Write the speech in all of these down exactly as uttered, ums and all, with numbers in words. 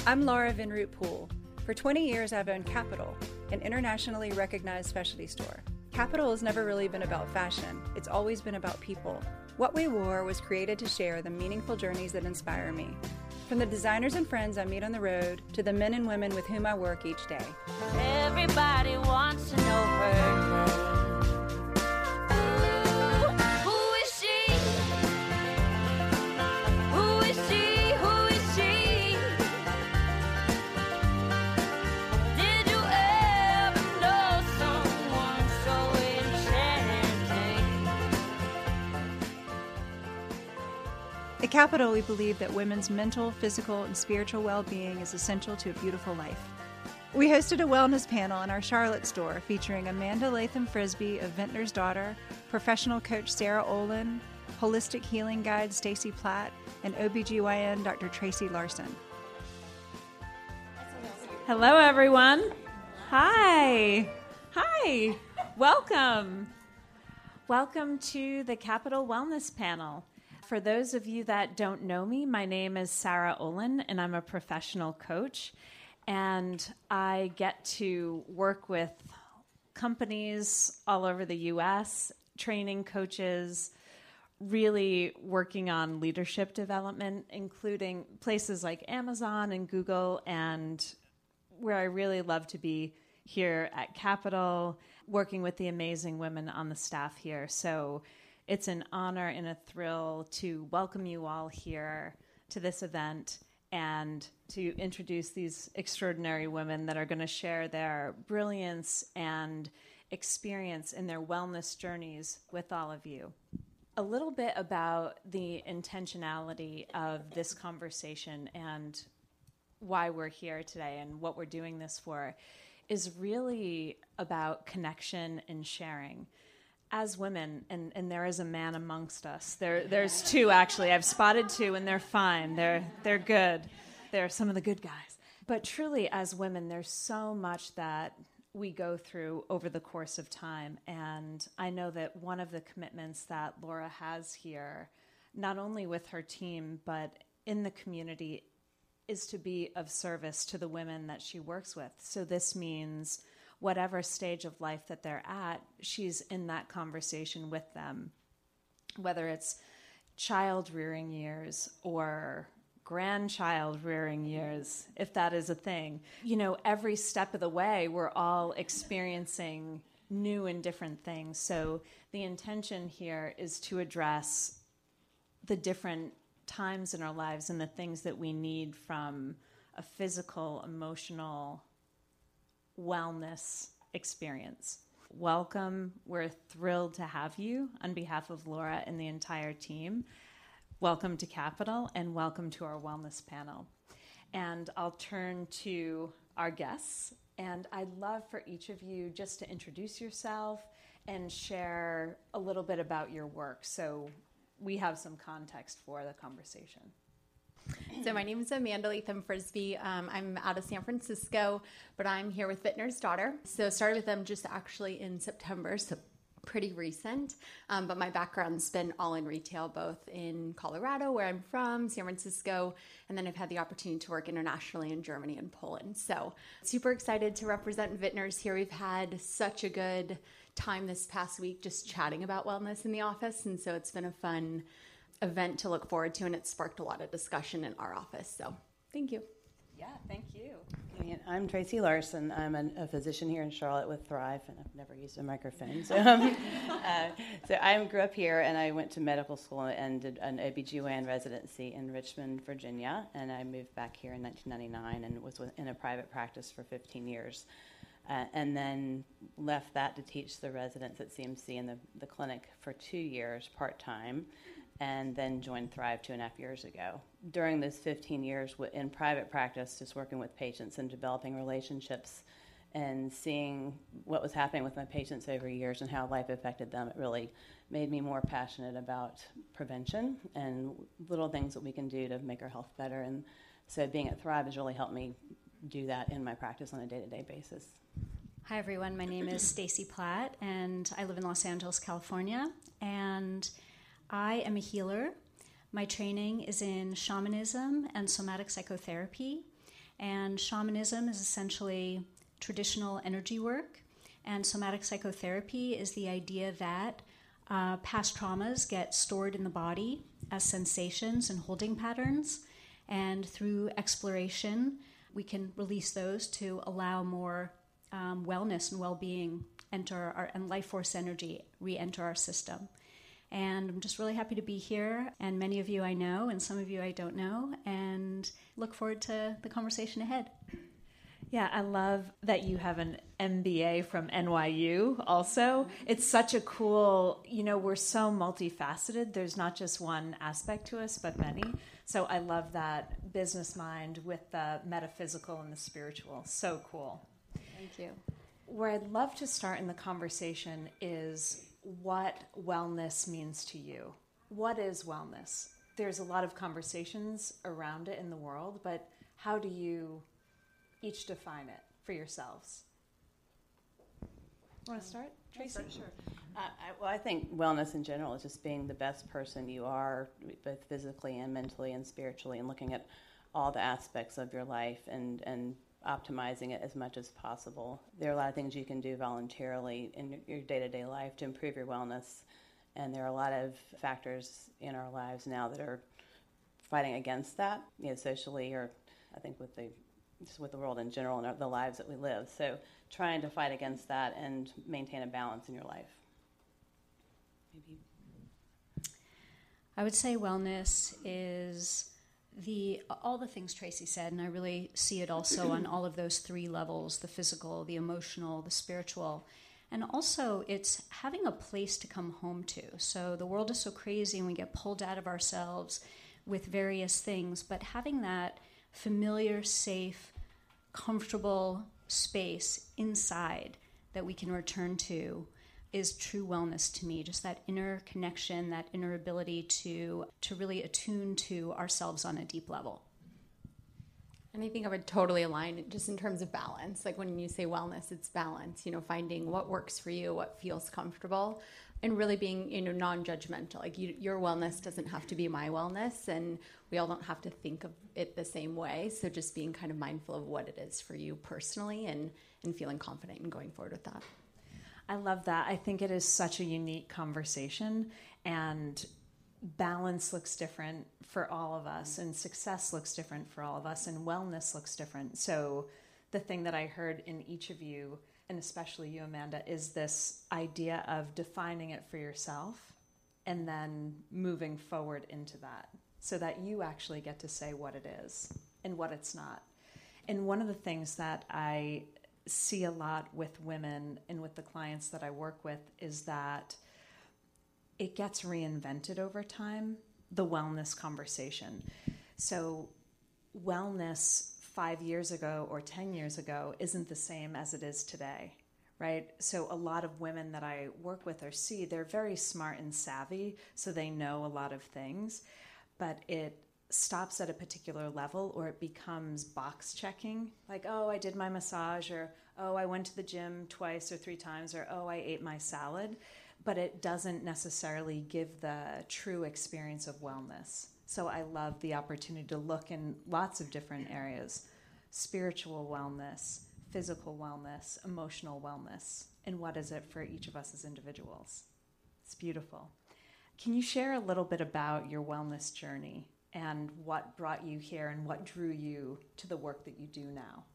I'm Laura Vinroot Poole. For twenty years, I've owned Capital, an internationally recognized specialty store. Capital has never really been about fashion. It's always been about people. What We Wore was created to share the meaningful journeys that inspire me. From the designers and friends I meet on the road to the men and women with whom I work each day. Everybody wants to know her name. At Capital, we believe that women's mental, physical, and spiritual well-being is essential to a beautiful life. We hosted a wellness panel in our Charlotte store featuring Amanda Latham Frisbee of Vintner's Daughter, professional coach Sarah Olin, holistic healing guide Stacy Platt, and O B G Y N Doctor Tracy Larson. Hello, everyone. Hi. Hi. Welcome. Welcome to the Capital Wellness Panel. For those of you that don't know me, my name is Sarah Olin, and I'm a professional coach. And I get to work with companies all over the U S, training coaches, really working on leadership development, including places like Amazon and Google, and where I really love to be here at Capital, working with the amazing women on the staff here. So it's an honor and a thrill to welcome you all here to this event and to introduce these extraordinary women that are going to share their brilliance and experience in their wellness journeys with all of you. A little bit about the intentionality of this conversation and why we're here today and what we're doing this for is really about connection and sharing. As women, and, and there is a man amongst us. There, there's two, actually. I've spotted two, and they're fine. They're, they're good. They're some of the good guys. But truly, as women, there's so much that we go through over the course of time. And I know that one of the commitments that Laura has here, not only with her team, but in the community, is to be of service to the women that she works with. So this means whatever stage of life that they're at, she's in that conversation with them, whether it's child rearing years or grandchild rearing years, if that is a thing. You know, every step of the way, we're all experiencing new and different things. So the intention here is to address the different times in our lives and the things that we need from a physical, emotional, wellness experience. Welcome. We're thrilled to have you on behalf of Laura and the entire team. Welcome to Capital and welcome to our wellness panel. And I'll turn to our guests, and I'd love for each of you just to introduce yourself and share a little bit about your work so we have some context for the conversation. So my name is Amanda Latham Frisbee. Um, I'm out of San Francisco, but I'm here with Vintner's Daughter. So started with them just actually in September, so pretty recent. Um, but my background's been all in retail, both in Colorado, where I'm from, San Francisco, and then I've had the opportunity to work internationally in Germany and Poland. So super excited to represent Vintner's here. We've had such a good time this past week just chatting about wellness in the office, and so it's been a fun event to look forward to, and it sparked a lot of discussion in our office. So thank you. Yeah, thank you. I'm Tracy Larson. I'm an, a physician here in Charlotte with Thrive, and I've never used a microphone. So, um, uh, so I grew up here, and I went to medical school and did an O B G Y N residency in Richmond, Virginia, and I moved back here in nineteen ninety-nine and was in a private practice for fifteen years. Uh, and then left that to teach the residents at C M C in the, the clinic for two years part-time, and then joined Thrive two and a half years ago. During those fifteen years in private practice, just working with patients and developing relationships and seeing what was happening with my patients over years and how life affected them, it really made me more passionate about prevention and little things that we can do to make our health better. And so being at Thrive has really helped me do that in my practice on a day-to-day basis. Hi, everyone. My name is Stacy Platt, and I live in Los Angeles, California, and I am a healer. My training is in shamanism and somatic psychotherapy, And shamanism is essentially traditional energy work. And somatic psychotherapy is the idea that uh, past traumas get stored in the body as sensations and holding patterns. And through exploration, we can release those to allow more um, wellness and well-being enter our, and life force energy re-enter our system. And I'm just really happy to be here. And many of you I know, and some of you I don't know, and look forward to the conversation ahead. Yeah, I love that you have an M B A from N Y U also. It's such a cool, you know, we're so multifaceted. There's not just one aspect to us, but many. So I love that business mind with the metaphysical and the spiritual. So cool. Thank you. Where I'd love to start in the conversation is what wellness means to you. What is wellness? There's a lot of conversations around it in the world, but how do you each define it for yourselves? Want to start, Tracy? Sure. sure. Uh, I, well, I think wellness in general is just being the best person you are, both physically and mentally and spiritually, and looking at all the aspects of your life and, and optimizing it as much as possible. There are a lot of things you can do voluntarily in your day-to-day life to improve your wellness, and there are a lot of factors in our lives now that are fighting against that, you know, socially, or I think with the just with the world in general and the lives that we live. So trying to fight against that and maintain a balance in your life. Maybe. I would say wellness is the all the things Tracy said, and I really see it also on all of those three levels: the physical, the emotional, the spiritual. And also it's having a place to come home to. So the world is so crazy and we get pulled out of ourselves with various things, but having that familiar, safe, comfortable space inside that we can return to is true wellness to me. Just that inner connection, that inner ability to to really attune to ourselves on a deep level. And I think I would totally align just in terms of balance. Like when you say wellness, it's balance, you know, finding what works for you, what feels comfortable, and really being, you know, non-judgmental. Like you, your wellness doesn't have to be my wellness, and we all don't have to think of it the same way. So just being kind of mindful of what it is for you personally, and, and feeling confident in going forward with that. I love that. I think it is such a unique conversation, and balance looks different for all of us, and success looks different for all of us, and wellness looks different. So the thing that I heard in each of you, and especially you, Amanda, is this idea of defining it for yourself and then moving forward into that so that you actually get to say what it is and what it's not. And one of the things that I see a lot with women and with the clients that I work with is that it gets reinvented over time, the wellness conversation. So wellness five years ago or ten years ago isn't the same as it is today, right? So a lot of women that I work with or see, they're very smart and savvy, so they know a lot of things, but it stops at a particular level, or it becomes box checking, like, oh, I did my massage, or oh, I went to the gym twice or three times, or oh, I ate my salad, but it doesn't necessarily give the true experience of wellness. So I love the opportunity to look in lots of different areas: spiritual wellness, physical wellness, emotional wellness, and what is it for each of us as individuals. It's beautiful. Can you share a little bit about your wellness journey and what brought you here and what drew you to the work that you do now?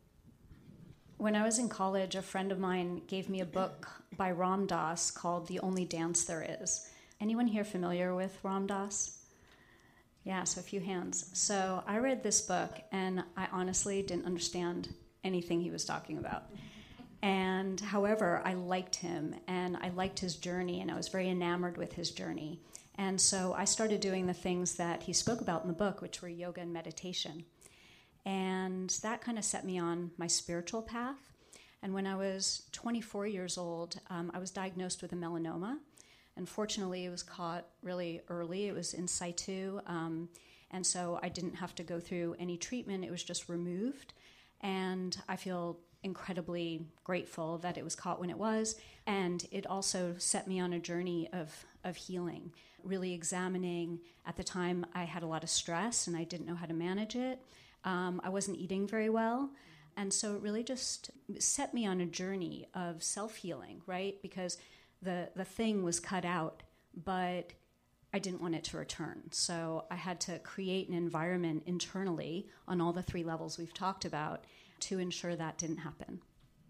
When I was in college, a friend of mine gave me a book by Ram Dass called The Only Dance There Is. Anyone here familiar with Ram Dass? Yeah, so a few hands. So I read this book, and I honestly didn't understand anything he was talking about. And however, I liked him, and I liked his journey, and I was very enamored with his journey. And so I started doing the things that he spoke about in the book, which were yoga and meditation. And that kind of set me on my spiritual path. And when I was twenty-four years old, um, I was diagnosed with a melanoma. Unfortunately, it was caught really early. It was in situ, um, and so I didn't have to go through any treatment. It was just removed, and I feel incredibly grateful that it was caught when it was, and it also set me on a journey of, of healing, really examining. At the time, I had a lot of stress, and I didn't know how to manage it. Um, I wasn't eating very well. And so it really just set me on a journey of self-healing, right? Because the, the thing was cut out, but I didn't want it to return. So I had to create an environment internally on all the three levels we've talked about to ensure that didn't happen.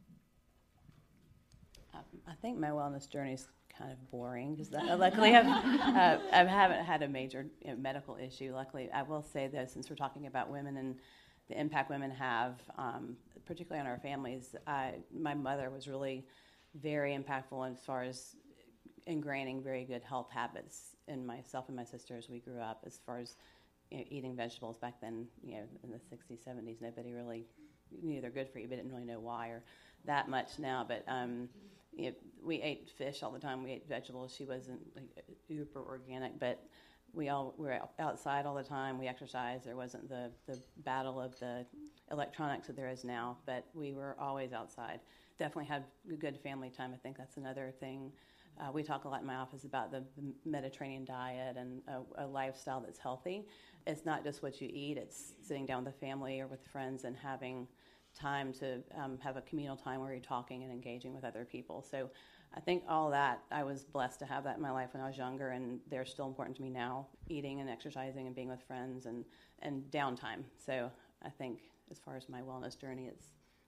Um, I think my wellness journey is kind of boring because luckily I've, uh, I haven't had a major you know, medical issue. Luckily, I will say though, since we're talking about women and the impact women have, um, particularly on our families, I, my mother was really very impactful as far as ingraining very good health habits in myself and my sisters. We grew up as far as you know, eating vegetables back then, you know, in the sixties, seventies, nobody really knew they're good for you, but didn't really know why or that much now. But um, you know, we ate fish all the time. We ate vegetables. She wasn't like super organic, but we all were outside all the time. We exercised. There wasn't the, the battle of the electronics that there is now, but we were always outside. Definitely had a good family time. I think that's another thing. Uh, we talk a lot in my office about the, the Mediterranean diet and a, a lifestyle that's healthy. It's not just what you eat. It's sitting down with a family or with friends and having time to um, have a communal time where you're talking and engaging with other people. So I think all that, I was blessed to have that in my life when I was younger, and they're still important to me now, eating and exercising and being with friends and, and downtime. So I think as far as my wellness journey, it's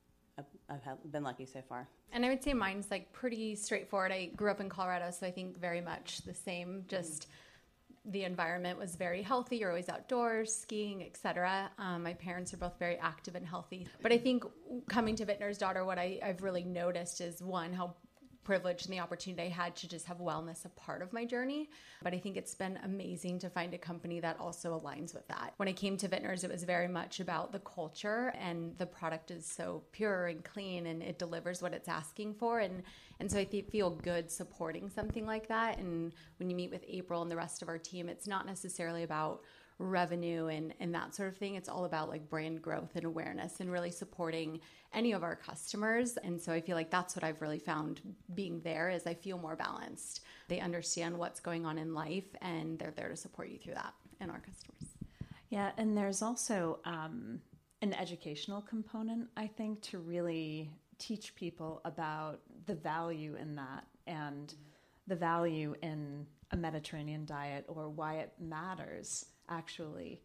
I've had, been lucky so far. And I would say mine's like pretty straightforward. I grew up in Colorado, so I think very much the same. Just mm-hmm. the environment was very healthy. You're always outdoors, skiing, et cetera. Um, my parents are both very active and healthy. But I think coming to Vintner's Daughter, what I, I've really noticed is, one, how privilege and the opportunity I had to just have wellness a part of my journey. But I think it's been amazing to find a company that also aligns with that. When I came to Vintners, it was very much about the culture, and the product is so pure and clean, and it delivers what it's asking for. And, and so I th- feel good supporting something like that. And when you meet with April and the rest of our team, it's not necessarily about revenue and, and that sort of thing. It's all about like brand growth and awareness and really supporting any of our customers. And so I feel like that's what I've really found being there, is I feel more balanced. They understand what's going on in life, and they're there to support you through that, and our customers. Yeah, and there's also um, an educational component, I think, to really teach people about the value in that and mm-hmm. the value in a Mediterranean diet, or why it matters actually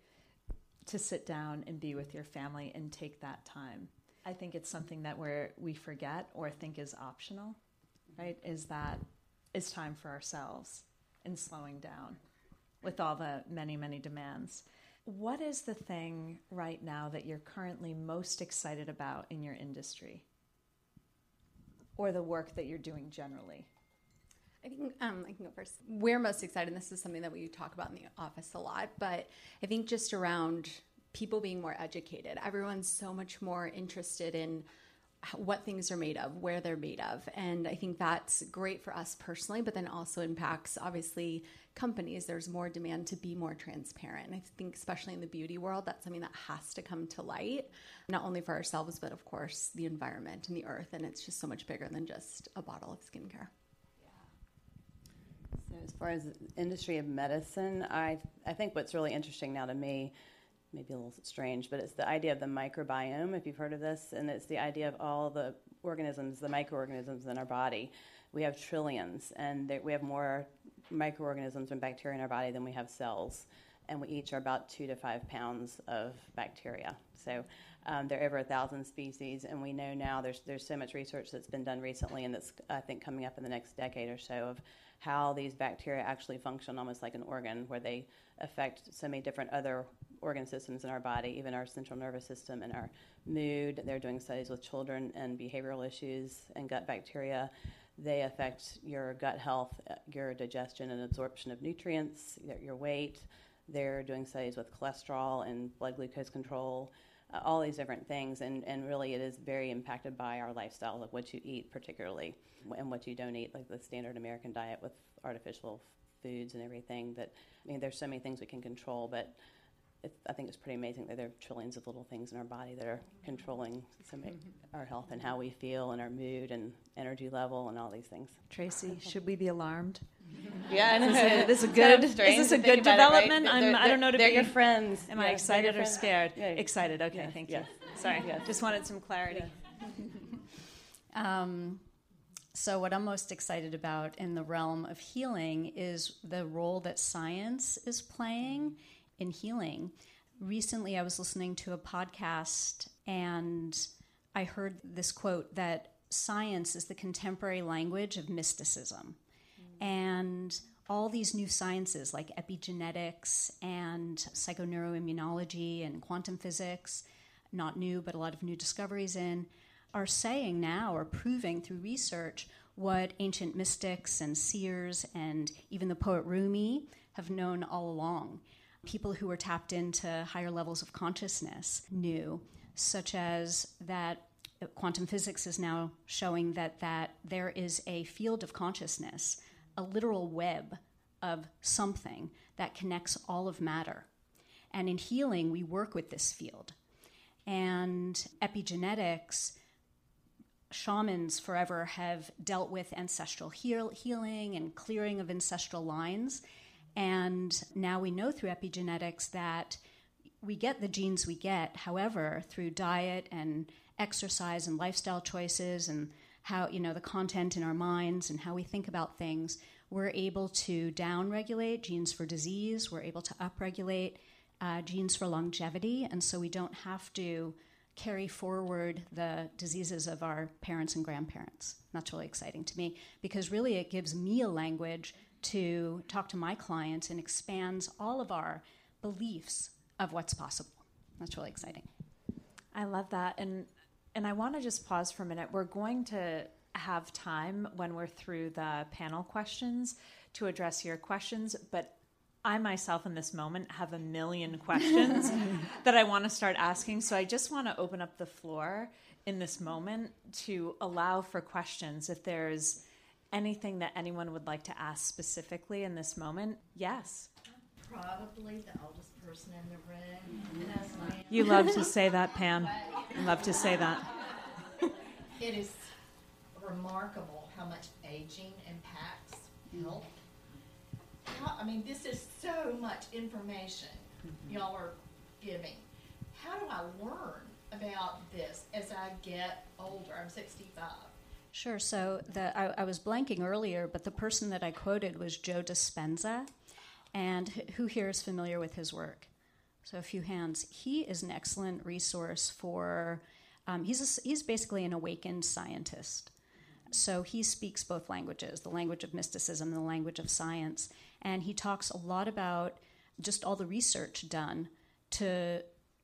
to sit down and be with your family and take that time. I think it's something that we're, we forget or think is optional, right? Is that it's time for ourselves and slowing down with all the many, many demands. What is the thing right now that you're currently most excited about in your industry, or the work that you're doing generally? I think um, I can go first. We're most excited, and this is something that we talk about in the office a lot, but I think just around people being more educated. Everyone's so much more interested in what things are made of, where they're made of. And I think that's great for us personally, but then also impacts, obviously, companies. There's more demand to be more transparent. And I think especially in the beauty world, that's something that has to come to light, not only for ourselves, but of course, the environment and the earth. And it's just so much bigger than just a bottle of skincare. So as far as the industry of medicine, I I think what's really interesting now to me, maybe a little strange, but it's the idea of the microbiome, if you've heard of this, and it's the idea of all the organisms, the microorganisms in our body. We have trillions, and there, we have more microorganisms and bacteria in our body than we have cells, and we each are about two to five pounds of bacteria. So um, there are over a thousand species, and we know now there's there's so much research that's been done recently, and that's I think coming up in the next decade or so, of how these bacteria actually function almost like an organ, where they affect so many different other organ systems in our body, even our central nervous system and our mood. They're doing studies with children and behavioral issues and gut bacteria. They affect your gut health, your digestion and absorption of nutrients, your weight. They're doing studies with cholesterol and blood glucose control, uh, all these different things. And, and really it is very impacted by our lifestyle, of what you eat particularly, and what you don't eat, like the standard American diet with artificial foods and everything. That, I mean, there's so many things we can control, but it's, I think it's pretty amazing that there are trillions of little things in our body that are controlling so many, our health and how we feel and our mood and energy level and all these things. Tracy, should we be alarmed? Yeah, Is it- this is a It's kind of good- strange is this a to think good about it, right? development? I'm- They're- I don't know to They're be- your friends. Am Yeah, I they're excited your or friends. scared? Yeah. Excited. Okay, Yes, thank you. yes. Sorry, Yes. just wanted some clarity. Um, so, what I'm most excited about in the realm of healing is the role that science is playing in healing. Recently, I was listening to a podcast and I heard this quote that science is the contemporary language of mysticism. Mm. And all these new sciences like epigenetics and psychoneuroimmunology and quantum physics, not new, but a lot of new discoveries in, are saying now or proving through research what ancient mystics and seers and even the poet Rumi have known all along. People who were tapped into higher levels of consciousness knew, such as that quantum physics is now showing that, that there is a field of consciousness, a literal web of something that connects all of matter. And in healing, we work with this field. And epigenetics, shamans forever have dealt with ancestral heal- healing and clearing of ancestral lines. And now we know through epigenetics that we get the genes we get. However, through diet and exercise and lifestyle choices and how, you know, the content in our minds and how we think about things, we're able to downregulate genes for disease. We're able to upregulate uh, genes for longevity. And so we don't have to carry forward the diseases of our parents and grandparents. That's really exciting to me because really it gives me a language to talk to my clients and expands all of our beliefs of what's possible. That's really exciting. I love that. And and I want to just pause for a minute. We're going to have time when we're through the panel questions to address your questions, but I myself in this moment have a million questions that I want to start asking. So I just want to open up the floor in this moment to allow for questions. If there's anything that anyone would like to ask specifically in this moment, yes. Probably the oldest person in the room. And that's my You love to say that, Pam. You love to say that. It is remarkable how much aging impacts health. How, I mean, this is so much information y'all are giving. How do I learn about this as I get older? I'm sixty-five. Sure. So the I, I was blanking earlier, but the person that I quoted was Joe Dispenza. And who here is familiar with his work? So a few hands. He is an excellent resource for, um, he's, a, he's basically an awakened scientist. So he speaks both languages, the language of mysticism and the language of science. And he talks a lot about just all the research done to,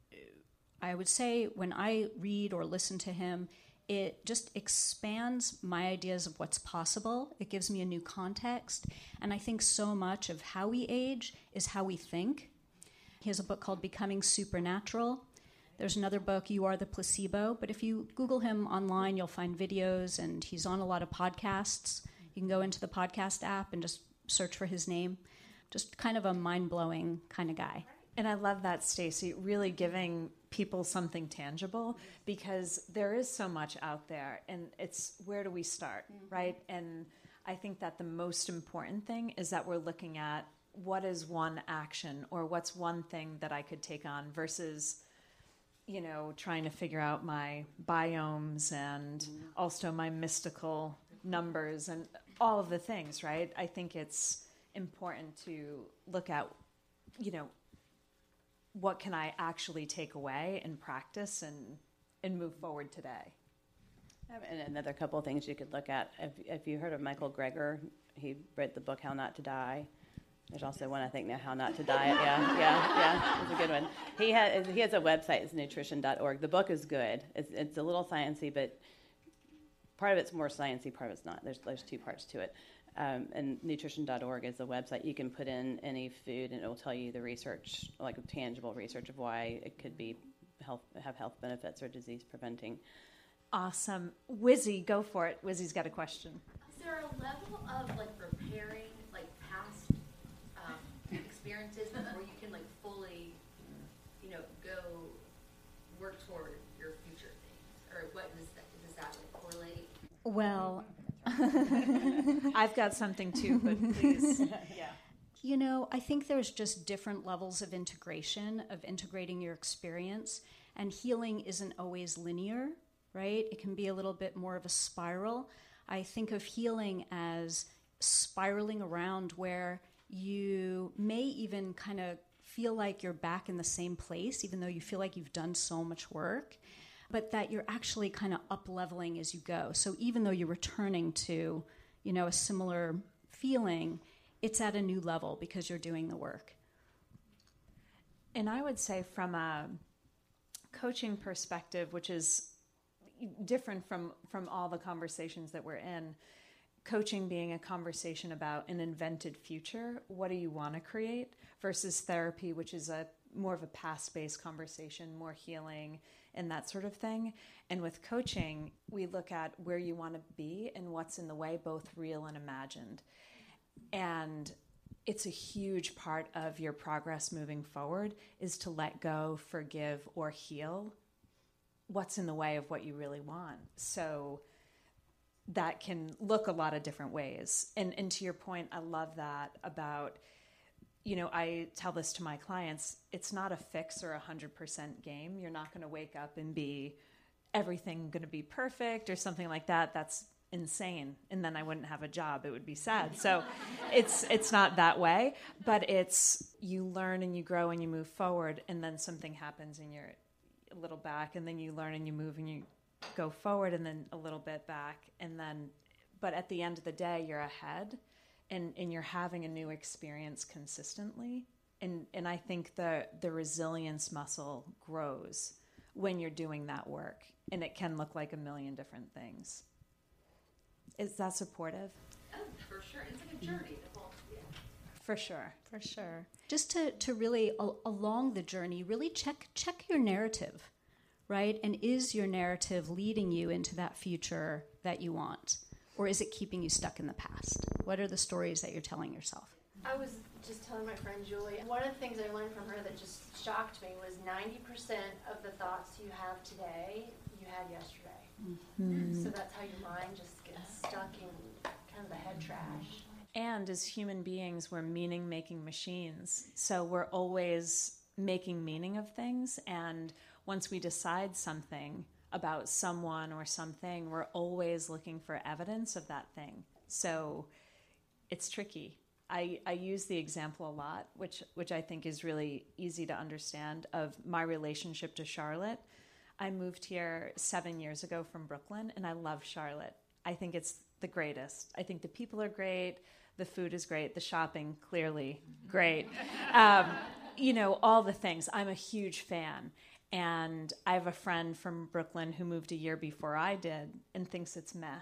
I would say when I read or listen to him, it just expands my ideas of what's possible. It gives me a new context. And I think so much of how we age is how we think. He has a book called Becoming Supernatural. There's another book, You Are the Placebo. But if you Google him online, you'll find videos, and he's on a lot of podcasts. You can go into the podcast app and just search for his name. Just kind of a mind-blowing kind of guy. And I love that, Stacey, really giving people something tangible, because there is so much out there, and it's where do we start, mm-hmm. right? And I think that the most important thing is that we're looking at what is one action or what's one thing that I could take on versus, you know, trying to figure out my biomes and mm-hmm. also my mystical numbers and all of the things, right? I think it's important to look at, you know, what can I actually take away and practice and, and move forward today? And another couple of things you could look at. If, if you heard of Michael Greger, he wrote the book How Not to Die. There's also one, I think, now, How Not to Diet. Yeah, yeah, yeah. It's a good one. He has he has a website. It's nutrition dot org. The book is good. It's it's a little sciencey, but part of it's more sciencey, part of it's not. There's there's two parts to it. Um, and nutrition dot org is a website. You can put in any food, and it will tell you the research, like tangible research of why it could be health have health benefits or disease preventing. Awesome. Wizzy, go for it. Wizzy's got a question. Is there a level of like repairing like past um, experiences before you can like fully, you know, go work toward your future things, or what does that does that like correlate? Well, I've got something too, but please. Yeah. You know, I think there's just different levels of integration, of integrating your experience, and healing isn't always linear, right? It can be a little bit more of a spiral. I think of healing as spiraling around where you may even kind of feel like you're back in the same place, even though you feel like you've done so much work, but that you're actually kind of up-leveling as you go. So even though you're returning to, you know, a similar feeling, it's at a new level because you're doing the work. And I would say from a coaching perspective, which is different from, from all the conversations that we're in, coaching being a conversation about an invented future, what do you want to create, versus therapy, which is a more of a past-based conversation, more healing and that sort of thing. And with coaching, we look at where you want to be and what's in the way, both real and imagined. And it's a huge part of your progress moving forward is to let go, forgive, or heal what's in the way of what you really want. So that can look a lot of different ways. And, and to your point, I love that about, you know, I tell this to my clients, it's not a fix or a one hundred percent game. You're not going to wake up and be everything going to be perfect or something like that. That's insane. And then I wouldn't have a job. It would be sad. So it's it's not that way, but it's you learn and you grow and you move forward, and then something happens and you're a little back, and then you learn and you move and you go forward and then a little bit back, and then but at the end of the day you're ahead, and and you're having a new experience consistently, and and I think the the resilience muscle grows when you're doing that work, and it can look like a million different things. Is that supportive? Oh, for sure. It's like a journey. The whole, yeah. For sure. For sure. Just to, to really, al- along the journey, really check check your narrative, right? And is your narrative leading you into that future that you want? Or is it keeping you stuck in the past? What are the stories that you're telling yourself? I was just telling my friend Julie, one of the things I learned from her that just shocked me was ninety percent of the thoughts you have today, you had yesterday. Mm-hmm. So that's how your mind just gets stuck in kind of the head trash. And as human beings, we're meaning-making machines. So we're always making meaning of things. And once we decide something about someone or something, we're always looking for evidence of that thing. So it's tricky. I, I use the example a lot, which which I think is really easy to understand, of my relationship to Charlotte. I moved here seven years ago from Brooklyn, and I love Charlotte. I think it's the greatest. I think the people are great. The food is great. The shopping, clearly, great. Um, you know, all the things. I'm a huge fan. And I have a friend from Brooklyn who moved a year before I did and thinks it's meh.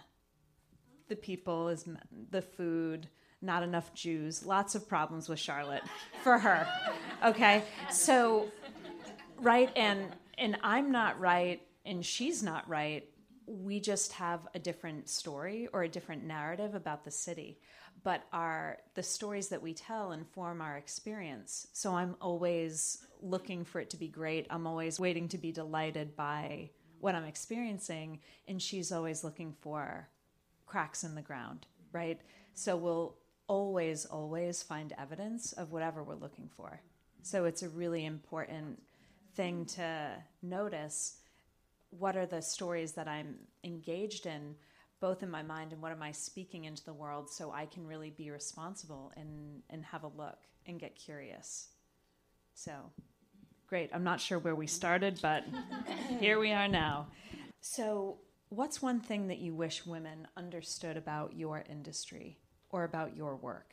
The people is meh. The food, not enough Jews. Lots of problems with Charlotte for her. Okay? So, right, and... And I'm not right, and she's not right. We just have a different story or a different narrative about the city. But our the stories that we tell inform our experience. So I'm always looking for it to be great. I'm always waiting to be delighted by what I'm experiencing. And she's always looking for cracks in the ground, right? So we'll always, always find evidence of whatever we're looking for. So it's a really important thing to notice. What are the stories that I'm engaged in, both in my mind, and what am I speaking into the world, so I can really be responsible and, and have a look and get curious. So, great. I'm not sure where we started, but here we are now. So, what's one thing that you wish women understood about your industry or about your work?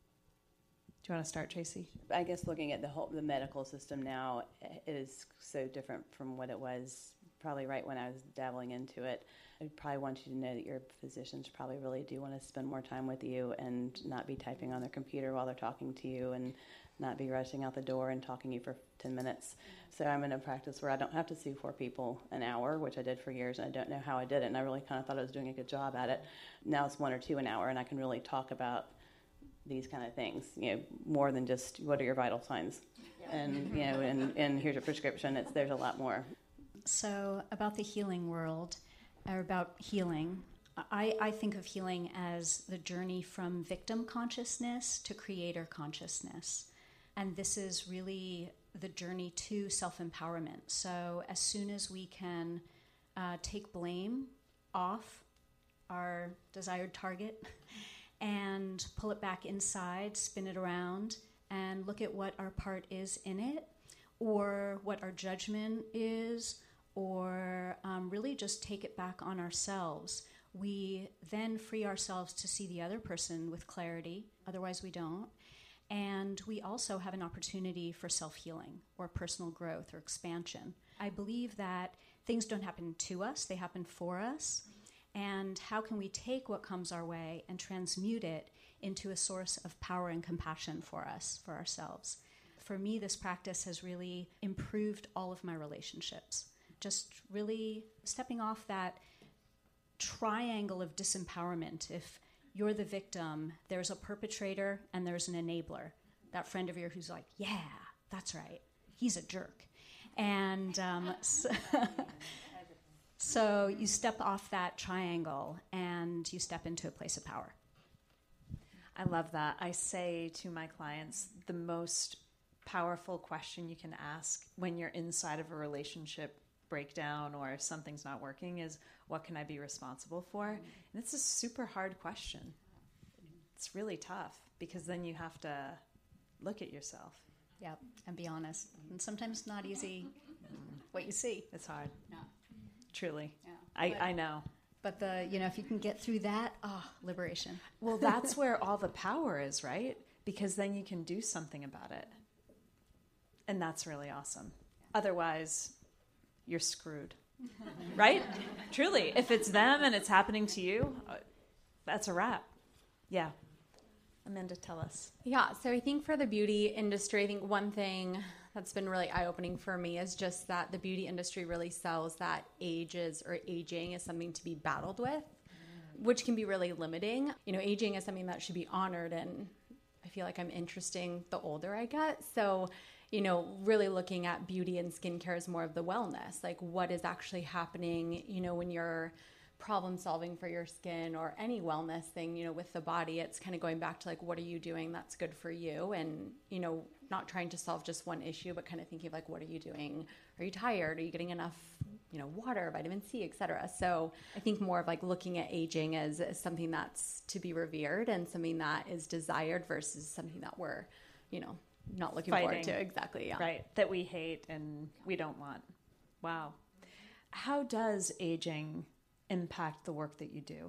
Do you want to start, Tracy? I guess looking at the whole the medical system now, it is so different from what it was probably right when I was dabbling into it. I probably want you to know that your physicians probably really do want to spend more time with you and not be typing on their computer while they're talking to you, and not be rushing out the door and talking to you for ten minutes. So I'm in a practice where I don't have to see four people an hour, which I did for years, and I don't know how I did it, and I really kind of thought I was doing a good job at it. Now it's one or two an hour, and I can really talk about these kind of things, you know, more than just what are your vital signs, yeah. and you know, and, and here's your prescription. It's there's a lot more. So about the healing world, or about healing, I, I think of healing as the journey from victim consciousness to creator consciousness. And this is really the journey to self-empowerment. So as soon as we can uh, take blame off our desired target and pull it back inside, spin it around, and look at what our part is in it, or what our judgment is, or um, really just take it back on ourselves, we then free ourselves to see the other person with clarity. Otherwise, we don't. And we also have an opportunity for self-healing or personal growth or expansion. I believe that things don't happen to us, they happen for us. And how can we take what comes our way and transmute it into a source of power and compassion for us, for ourselves? For me, this practice has really improved all of my relationships. Just really stepping off that triangle of disempowerment. If you're the victim, there's a perpetrator and there's an enabler. That friend of yours who's like, yeah, that's right, he's a jerk. And um, so, so you step off that triangle and you step into a place of power. I love that. I say to my clients, the most powerful question you can ask when you're inside of a relationship breakdown or if something's not working is, what can I be responsible for? And it's a super hard question. It's really tough because then you have to look at yourself. Yep, and be honest. And sometimes it's not easy what you see. It's hard. Yeah. Truly. Yeah. I, But- I know. But the, you know, if you can get through that, oh, liberation. Well, that's where all the power is, right? Because then you can do something about it. And that's really awesome. Otherwise, you're screwed. Right? Truly. If it's them and it's happening to you, uh, that's a wrap. Yeah. Amanda, tell us. Yeah, so I think for the beauty industry, I think one thing that's been really eye-opening for me is just that the beauty industry really sells that ages or aging is something to be battled with, which can be really limiting. You know, aging is something that should be honored, and I feel like I'm interesting the older I get. So, you know, really looking at beauty and skincare is more of the wellness, like what is actually happening, you know, when you're problem solving for your skin or any wellness thing, you know, with the body. It's kind of going back to like, what are you doing that's good for you? And, you know, not trying to solve just one issue, but kind of thinking of like, what are you doing? Are you tired? Are you getting enough, you know, water, vitamin C, et cetera? So I think more of like looking at aging as, as something that's to be revered and something that is desired versus something that we're, you know, not looking Fighting. forward to. Exactly. Yeah. Right. That we hate and we don't want. Wow. How does aging impact the work that you do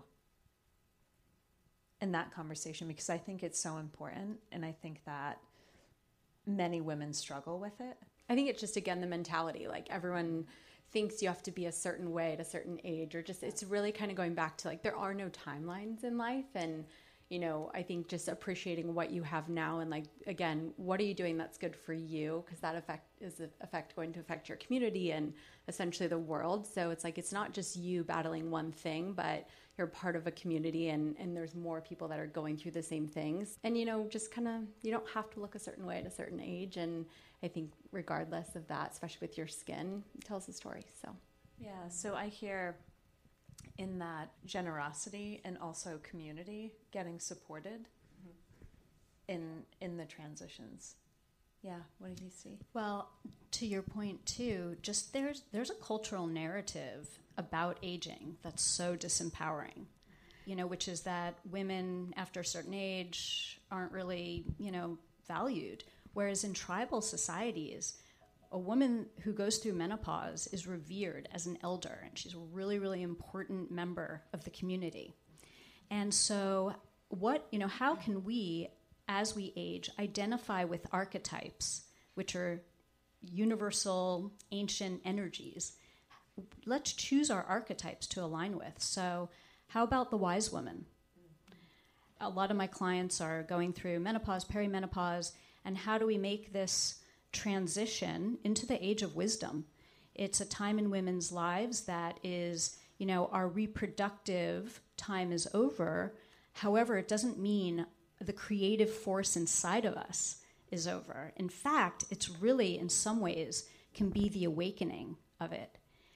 in that conversation? Because I think it's so important, and I think that many women struggle with it. I think it's just, again, the mentality. Like everyone thinks you have to be a certain way at a certain age, or just it's really kind of going back to like there are no timelines in life. And, you know, I think just appreciating what you have now and like, again, what are you doing that's good for you? Because that effect is a effect going to affect your community and essentially the world. So it's like, it's not just you battling one thing, but you're part of a community and, and there's more people that are going through the same things. And, you know, just kind of, you don't have to look a certain way at a certain age. And I think regardless of that, especially with your skin, it tells a story. So, yeah. So I hear in that generosity and also community getting supported mm-hmm. in in the transitions. Yeah, what did you see? Well, to your point too, just there's there's a cultural narrative about aging that's so disempowering, you know, which is that women after a certain age aren't really, you know, valued. Whereas in tribal societies, a woman who goes through menopause is revered as an elder, and she's a really, really important member of the community. And so what, you know, how can we, as we age, identify with archetypes, which are universal, ancient energies? Let's choose our archetypes to align with. So how about the wise woman? A lot of my clients are going through menopause, perimenopause, and how do we make this transition into the age of wisdom? It's a time in women's lives that is, you know, our reproductive time is over. However, it doesn't mean the creative force inside of us is over. In fact, it's really, in some ways, can be the awakening of it.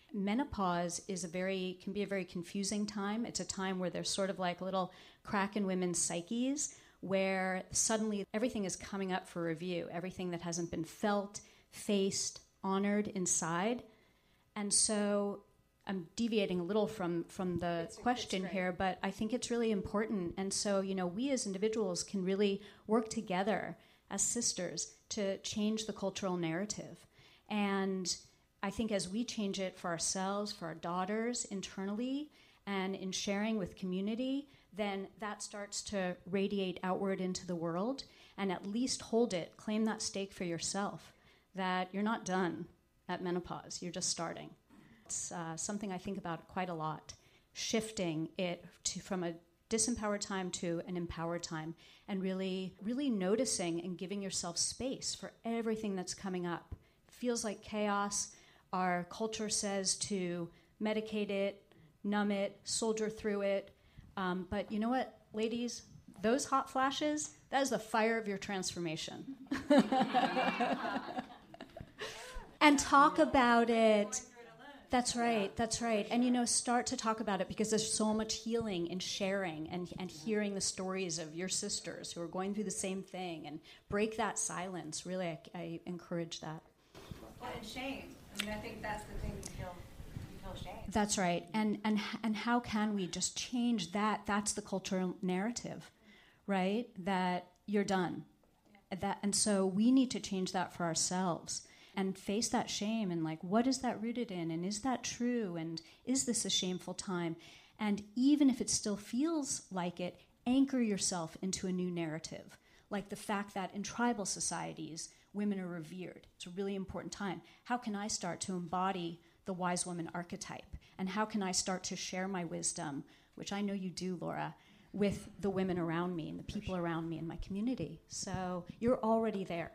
menopause is a very can be a very confusing time. It's a time where there's sort of like a little crack in women's psyches where suddenly everything is coming up for review, everything that hasn't been felt, faced, honored inside. And so I'm deviating a little from, from the it's, question it's here, but I think it's really important. And so, you know, we as individuals can really work together as sisters to change the cultural narrative. And I think as we change it for ourselves, for our daughters internally, and in sharing with community, then that starts to radiate outward into the world, and at least hold it, claim that stake for yourself, that you're not done at menopause, you're just starting. It's uh, something I think about quite a lot, shifting it to, from a disempowered time to an empowered time, and really, really noticing and giving yourself space for everything that's coming up. It feels like chaos. Our culture says to medicate it, numb it, soldier through it. Um, but you know what, ladies? Those hot flashes, that is the fire of your transformation. And talk about it. That's right, that's right. And, you know, start to talk about it because there's so much healing in sharing and, and hearing the stories of your sisters who are going through the same thing, and break that silence. Really, I, I encourage that. Well, and shame. I mean, I think that's the thing, you feel, you feel shame. That's right. And, and, and how can we just change that? That's the cultural narrative, right? That you're done. That, and so we need to change that for ourselves. And face that shame and like, what is that rooted in? And is that true? And is this a shameful time? And even if it still feels like it, anchor yourself into a new narrative. Like the fact that in tribal societies, women are revered. It's a really important time. How can I start to embody the wise woman archetype? And how can I start to share my wisdom, which I know you do, Laura, with the women around me and the people around me in my community? So you're already there.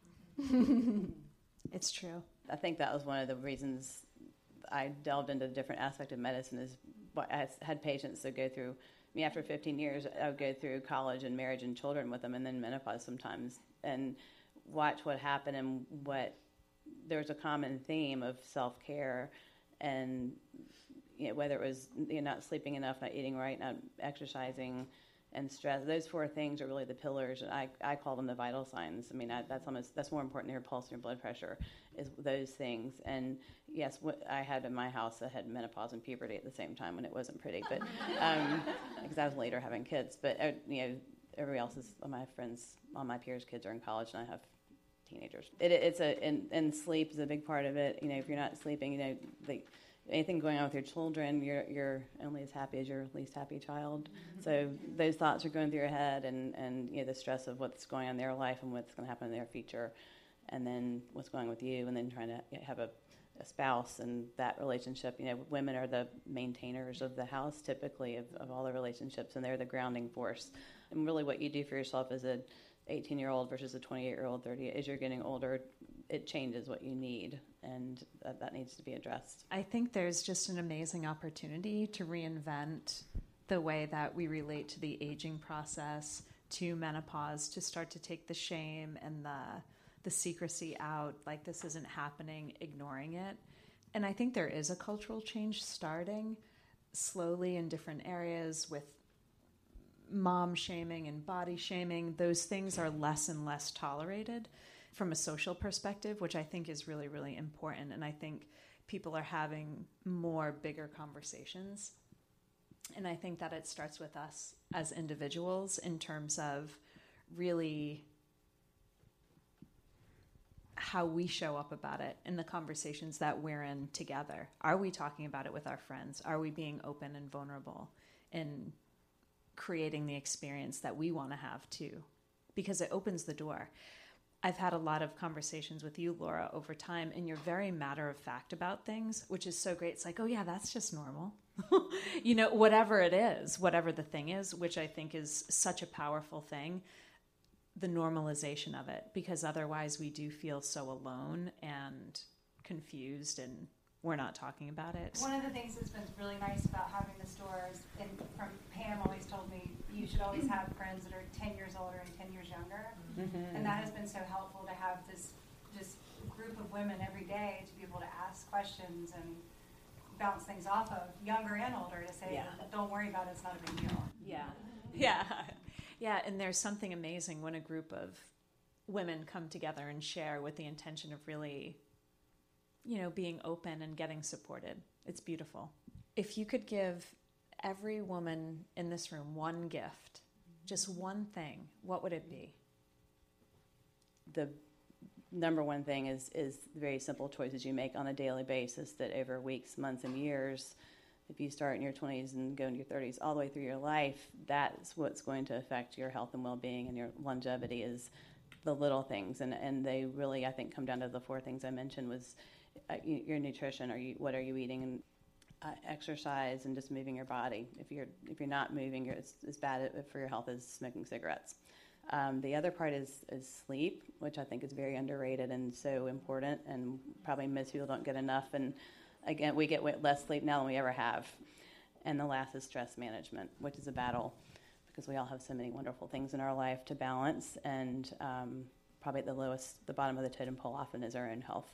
It's true. I think that was one of the reasons I delved into a different aspect of medicine. Is I had patients that go through, I mean, after fifteen years, I would go through college and marriage and children with them, and then menopause sometimes, and watch what happened and what, there was a common theme of self-care, and you know, whether it was you know, not sleeping enough, not eating right, not exercising, and stress. Those four things are really the pillars, and I, I call them the vital signs. I mean, I, that's almost that's more important than your pulse and your blood pressure, is those things. And yes, what I had in my house, I had menopause and puberty at the same time, when it wasn't pretty, but um, because I was later having kids. But uh, you know, everybody else is, all my friends, all my peers' kids are in college, and I have teenagers. It, it's a and, and sleep is a big part of it. You know, if you're not sleeping, you know, the anything going on with your children, you're you're only as happy as your least happy child. Mm-hmm. So those thoughts are going through your head, and, and you know, the stress of what's going on in their life and what's going to happen in their future, and then what's going on with you, and then trying to have a, a spouse and that relationship. You know, women are the maintainers of the house typically of, of all the relationships, and they're the grounding force. And really what you do for yourself as a eighteen-year-old versus a twenty-eight-year-old, thirty, as you're getting older, it changes what you need, and that, that needs to be addressed. I think there's just an amazing opportunity to reinvent the way that we relate to the aging process, to menopause, to start to take the shame and the the secrecy out, like this isn't happening, ignoring it. And I think there is a cultural change starting slowly in different areas with mom shaming and body shaming. Those things are less and less tolerated from a social perspective, which I think is really, really important. And I think people are having more bigger conversations. And I think that it starts with us as individuals in terms of really how we show up about it in the conversations that we're in together. Are we talking about it with our friends? Are we being open and vulnerable in creating the experience that we want to have too? Because it opens the door. I've had a lot of conversations with you, Laura, over time, and you're very matter of fact about things, which is so great. It's like, oh yeah, that's just normal. You know, whatever it is, whatever the thing is, which I think is such a powerful thing, the normalization of it, because otherwise we do feel so alone and confused, and we're not talking about it. One of the things that's been really nice about having the stores, and from Pam always told me, you should always have friends that are ten years older and ten years younger. Mm-hmm. And that has been so helpful to have this just group of women every day to be able to ask questions and bounce things off of, younger and older, to say, Yeah. don't worry about it, it's not a big deal. Yeah. Yeah. Yeah. And there's something amazing when a group of women come together and share with the intention of really, you know, being open and getting supported. It's beautiful. If you could give every woman in this room one gift, just one thing, what would it be? The number one thing is is the very simple choices you make on a daily basis that over weeks, months, and years, if you start in your twenties and go into your thirties, all the way through your life, that's what's going to affect your health and well-being and your longevity is the little things. And, and they really, I think, come down to the four things I mentioned was uh, your nutrition. Are you, what are you eating? And uh, exercise and just moving your body. If you're if you're not moving, you're, it's as bad for your health as smoking cigarettes. Um, the other part is, is sleep, which I think is very underrated and so important, and probably most people don't get enough. And again, we get less sleep now than we ever have. And the last is stress management, which is a battle because we all have so many wonderful things in our life to balance. And um, probably at the lowest, the bottom of the totem pole often is our own health.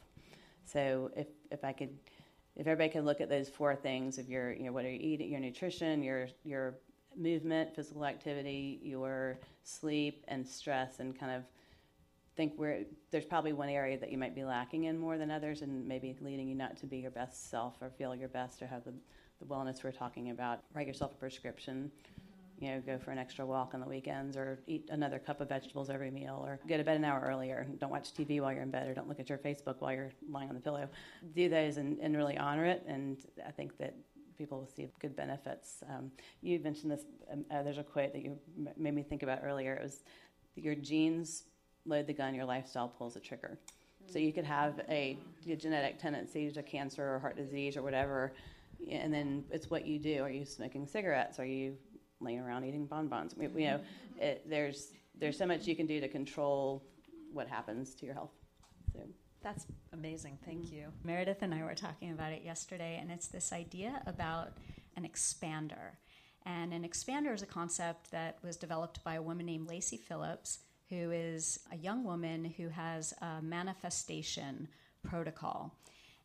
So if if I could, if everybody could look at those four things of your, you know, what are you eating, your nutrition, your your movement, physical activity, your sleep, and stress, and kind of think where there's probably one area that you might be lacking in more than others and maybe leading you not to be your best self or feel your best or have the, the wellness we're talking about. Write yourself a prescription, you know, go for an extra walk on the weekends or eat another cup of vegetables every meal or go to bed an hour earlier. Don't watch T V while you're in bed or don't look at your Facebook while you're lying on the pillow. Do those and, and really honor it, and I think that people will see good benefits. Um, you mentioned this, um, uh, there's a quote that you m- made me think about earlier. It was, your genes load the gun, your lifestyle pulls the trigger. Mm-hmm. So you could have a, a genetic tendency to cancer or heart disease or whatever, and then it's what you do. Are you smoking cigarettes? Are you laying around eating bonbons? You know, it, there's there's so much you can do to control what happens to your health. So. That's amazing. Thank you. Meredith and I were talking about it yesterday, and it's this idea about an expander. And an expander is a concept that was developed by a woman named Lacy Phillips, who is a young woman who has a manifestation protocol.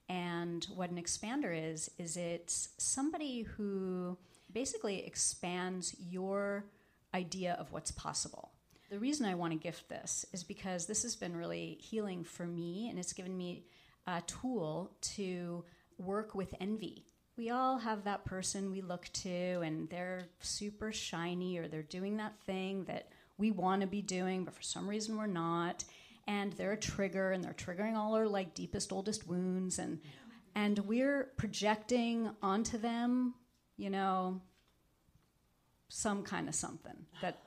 And what an expander is, is it's somebody who basically expands your idea of what's possible. The reason I want to gift this is because this has been really healing for me, and it's given me a tool to work with envy. We all have that person we look to, and they're super shiny, or they're doing that thing that we want to be doing, but for some reason we're not. And they're a trigger, and they're triggering all our like deepest, oldest wounds, and and we're projecting onto them, you know, some kind of something that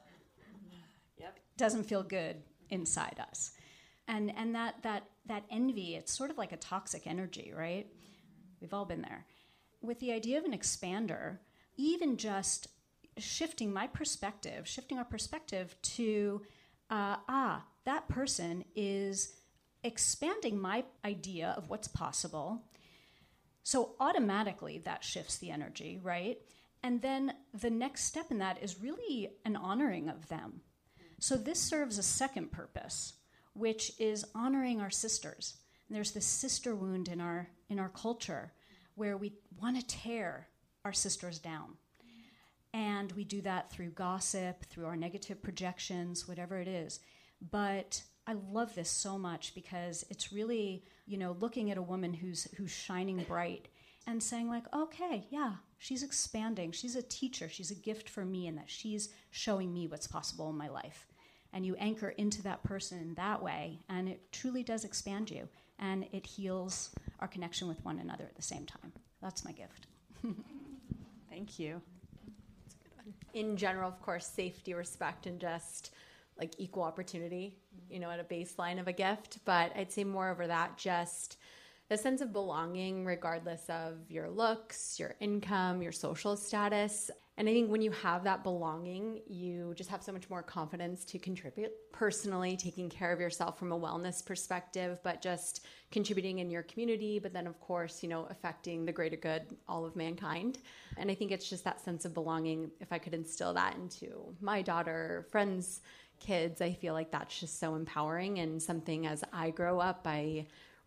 doesn't feel good inside us. And and that that that envy, it's sort of like a toxic energy, right? We've all been there. With the idea of an expander, even just shifting my perspective, shifting our perspective to, uh, ah, that person is expanding my idea of what's possible. So automatically that shifts the energy, right? And then the next step in that is really an honoring of them. So this serves a second purpose, which is honoring our sisters. And there's this sister wound in our in our culture where we want to tear our sisters down. And we do that through gossip, through our negative projections, whatever it is. But I love this so much because it's really, you know, looking at a woman who's who's shining bright and saying like, okay, yeah, she's expanding. She's a teacher. She's a gift for me, and that she's showing me what's possible in my life. And you anchor into that person in that way, and it truly does expand you, and it heals our connection with one another at the same time. That's my gift. Thank you. That's a good one. In general, of course, safety, respect, and just like equal opportunity, you know, at a baseline of a gift. But I'd say moreover that just a sense of belonging regardless of your looks, your income, your social status. And I think when you have that belonging, you just have so much more confidence to contribute personally, taking care of yourself from a wellness perspective, but just contributing in your community, but then of course, you know, affecting the greater good, all of mankind. And I think it's just that sense of belonging. If I could instill that into my daughter, friends, kids, I feel like that's just so empowering, and something as I grow up, I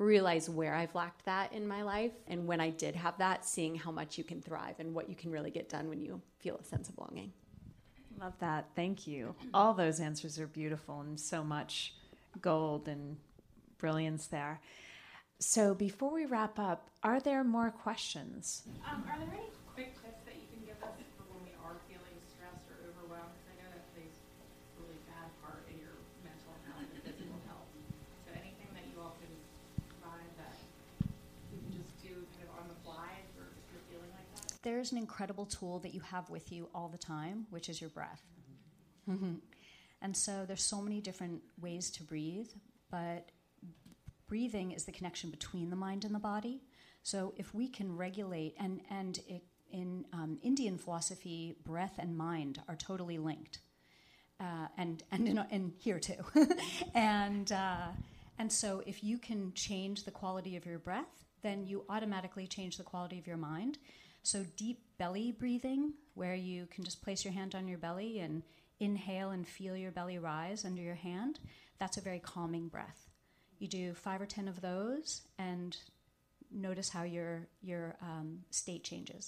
realize where I've lacked that in my life. And when I did have that, seeing how much you can thrive and what you can really get done when you feel a sense of belonging. Love that. Thank you. All those answers are beautiful and so much gold and brilliance there. So before we wrap up, are there more questions? Um, are there any quick tips that you can give us for when we are feeling stressed or overwhelmed? Because I know that plays a really bad part in your mental health and physical health. So anything that you all can provide that you can just do kind of on the fly if you're, if you're feeling like that? There's an incredible tool that you have with you all the time, which is your breath. Mm-hmm. And so there's so many different ways to breathe, but breathing is the connection between the mind and the body. So if we can regulate, and, and it, in um, Indian philosophy, breath and mind are totally linked. Uh, and and in, in here too. and, uh, and so if you can change the quality of your breath, then you automatically change the quality of your mind. So deep belly breathing, where you can just place your hand on your belly and inhale and feel your belly rise under your hand, that's a very calming breath. You do five or ten of those and notice how your your um, state changes.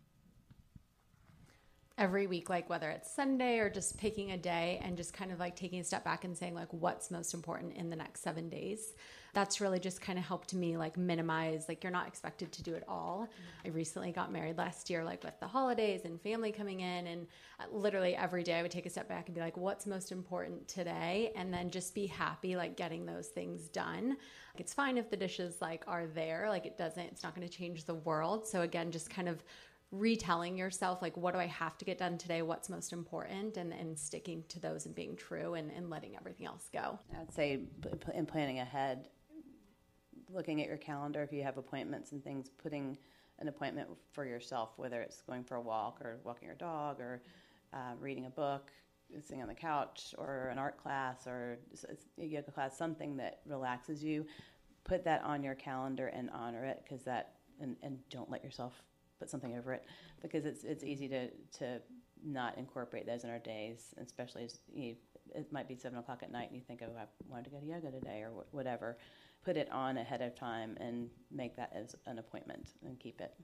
Every week, like whether it's Sunday or just picking a day and just kind of like taking a step back and saying like what's most important in the next seven days. That's really just kind of helped me like minimize, like you're not expected to do it all. Mm-hmm. I recently got married last year, like with the holidays and family coming in, and literally every day I would take a step back and be like, what's most important today? And then just be happy like getting those things done. Like, it's fine if the dishes like are there, like it doesn't, it's not going to change the world. So again, just kind of retelling yourself, like, what do I have to get done today? What's most important? And, and sticking to those and being true and, and letting everything else go. I'd say in planning ahead, looking at your calendar, if you have appointments and things, putting an appointment for yourself, whether it's going for a walk or walking your dog or uh, reading a book, sitting on the couch, or an art class or a yoga class, something that relaxes you, put that on your calendar and honor it, because that, and, and don't let yourself put something over it, because it's it's easy to, to not incorporate those in our days, especially as you, it might be seven o'clock at night and you think, oh, I wanted to go to yoga today or wh- whatever. Put it on ahead of time and make that as an appointment and keep it.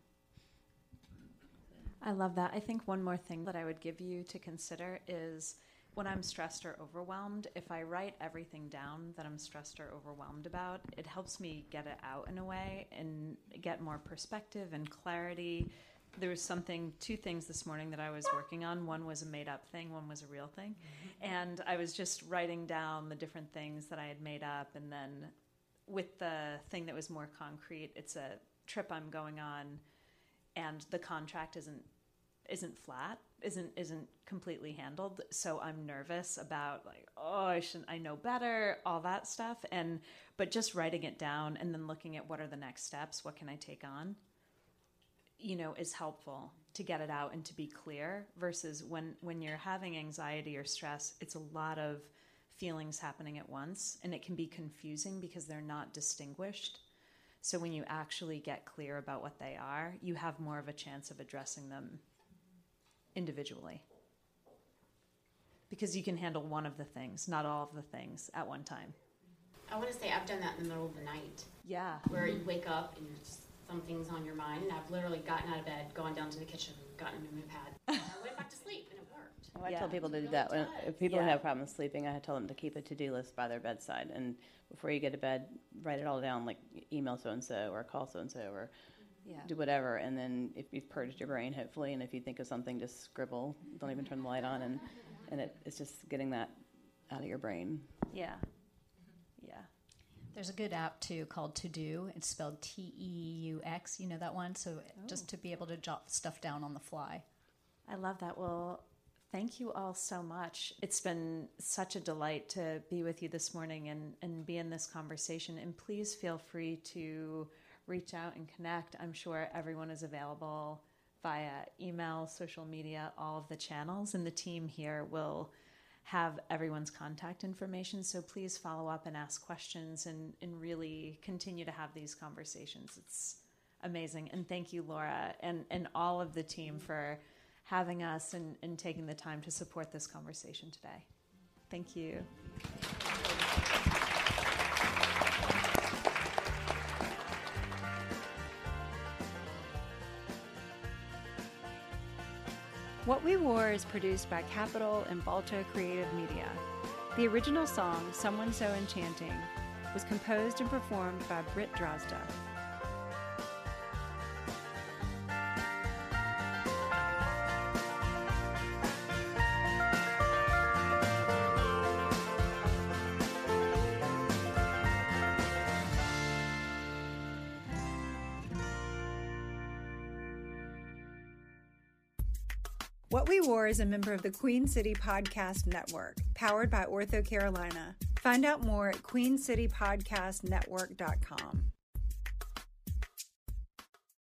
I love that. I think one more thing that I would give you to consider is when I'm stressed or overwhelmed, if I write everything down that I'm stressed or overwhelmed about, it helps me get it out in a way and get more perspective and clarity. There was something, two things this morning that I was working on. One was a made-up thing, one was a real thing. Mm-hmm. And I was just writing down the different things that I had made up, and then with the thing that was more concrete, it's a trip I'm going on, and the contract isn't isn't flat, isn't isn't completely handled. So I'm nervous about like, oh, I shouldn't, I know better, all that stuff. And but just writing it down and then looking at what are the next steps, what can I take on, you know, is helpful to get it out and to be clear. Versus when when you're having anxiety or stress, it's a lot of feelings happening at once, and it can be confusing because they're not distinguished. So when you actually get clear about what they are, you have more of a chance of addressing them individually. Because you can handle one of the things, not all of the things at one time. I want to say I've done that in the middle of the night. Yeah. Where you wake up and you're just, something's on your mind. And I've literally gotten out of bed, gone down to the kitchen, gotten a new pad. I went back to sleep and it worked. Well, I yeah. tell people to do really that. When, if people yeah. have problems sleeping, I tell them to keep a to-do list by their bedside. And before you get to bed, write it all down, like email so-and-so or call so-and-so or yeah. do whatever. And then if you've purged your brain, hopefully, and if you think of something, just scribble. Don't even turn the light on. And, and it, it's just getting that out of your brain. Yeah. Yeah. There's a good app, too, called To Do. It's spelled T E U X. You know that one? So oh. just to be able to jot stuff down on the fly. I love that. Well, thank you all so much. It's been such a delight to be with you this morning and, and be in this conversation. And please feel free to reach out and connect. I'm sure everyone is available via email, social media, all of the channels. And the team here will have everyone's contact information. So please follow up and ask questions and, and really continue to have these conversations. It's amazing. And thank you, Laura, and, and all of the team for having us and, and taking the time to support this conversation today. Thank you. What We Wore is produced by Capital and Balto Creative Media. The original song, Someone So Enchanting, was composed and performed by Britt Drozda. What We Wore is a member of the Queen City Podcast Network, powered by Ortho Carolina. Find out more at queen city podcast network dot com.